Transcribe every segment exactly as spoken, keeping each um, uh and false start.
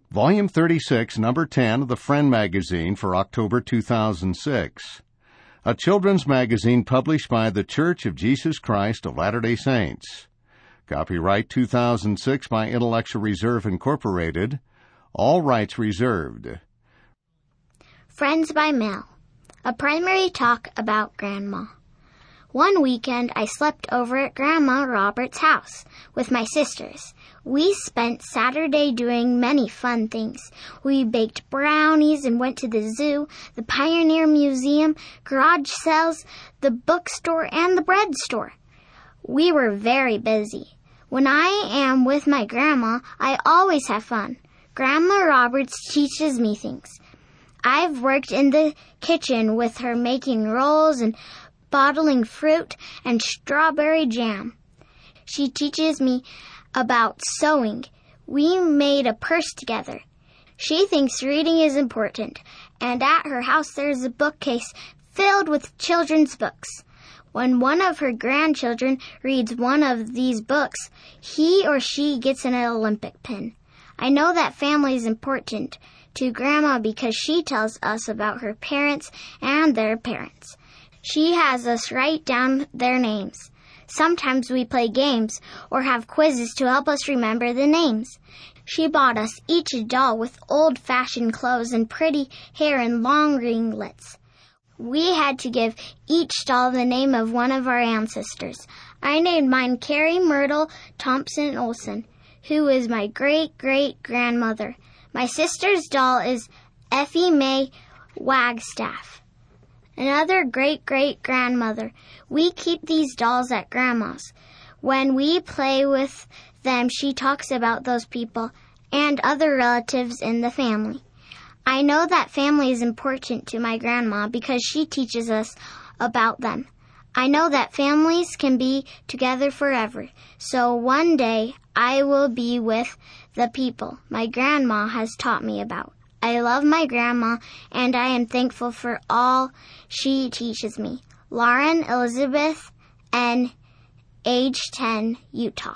Volume thirty-six, Number ten of the Friend magazine for October two thousand six. A children's magazine published by The Church of Jesus Christ of Latter-day Saints. Copyright two thousand six by Intellectual Reserve Incorporated. All rights reserved. Friends by Mail. A primary talk about Grandma. One weekend, I slept over at Grandma Robert's house with my sisters. We spent Saturday doing many fun things. We baked brownies and went to the zoo, the Pioneer Museum, garage sales, the bookstore, and the bread store. We were very busy. When I am with my grandma, I always have fun. Grandma Roberts teaches me things. I've worked in the kitchen with her making rolls and bottling fruit and strawberry jam. She teaches me about sewing. We made a purse together. She thinks reading is important, and at her house there's a bookcase filled with children's books. When one of her grandchildren reads one of these books, he or she gets an Olympic pin. I know that family is important to Grandma because she tells us about her parents and their parents. She has us write down their names. Sometimes we play games or have quizzes to help us remember the names. She bought us each a doll with old-fashioned clothes and pretty hair and long ringlets. We had to give each doll the name of one of our ancestors. I named mine Carrie Myrtle Thompson Olson, who is my great-great-grandmother. My sister's doll is Effie Mae Wagstaff, another great-great-grandmother. We keep these dolls at Grandma's. When we play with them, she talks about those people and other relatives in the family. I know that family is important to my grandma because she teaches us about them. I know that families can be together forever, so one day I will be with the people my grandma has taught me about. I love my grandma, and I am thankful for all she teaches me. Lauren Elizabeth N., age ten, Utah.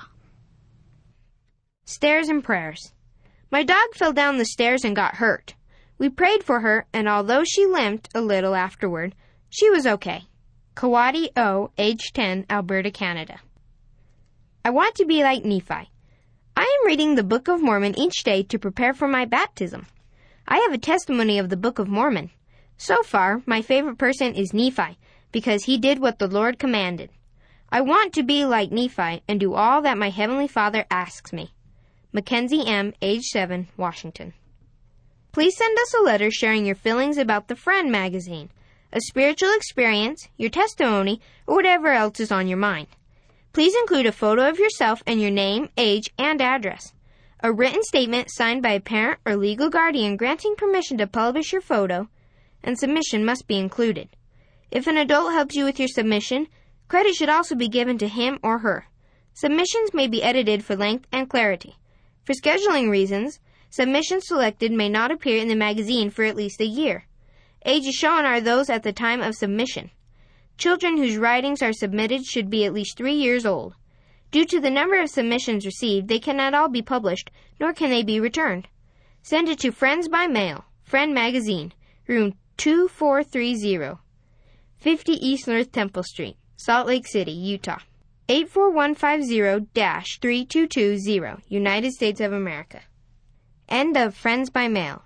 Stairs and Prayers. My dog fell down the stairs and got hurt. We prayed for her, and although she limped a little afterward, she was okay. Kawadi O., age ten, Alberta, Canada. I want to be like Nephi. I am reading the Book of Mormon each day to prepare for my baptism. I have a testimony of the Book of Mormon. So far, my favorite person is Nephi, because he did what the Lord commanded. I want to be like Nephi and do all that my Heavenly Father asks me. Mackenzie M., age seven, Washington. Please send us a letter sharing your feelings about the Friend magazine, a spiritual experience, your testimony, or whatever else is on your mind. Please include a photo of yourself and your name, age, and address. A written statement signed by a parent or legal guardian granting permission to publish your photo, and submission must be included. If an adult helps you with your submission, credit should also be given to him or her. Submissions may be edited for length and clarity. For scheduling reasons, submissions selected may not appear in the magazine for at least a year. Ages shown are those at the time of submission. Children whose writings are submitted should be at least three years old. Due to the number of submissions received, they cannot all be published, nor can they be returned. Send it to Friends by Mail, Friend Magazine, room two four three zero, fifty East North Temple Street, Salt Lake City, Utah. eight four one five zero dash three two two zero, United States of America. End of Friends by Mail.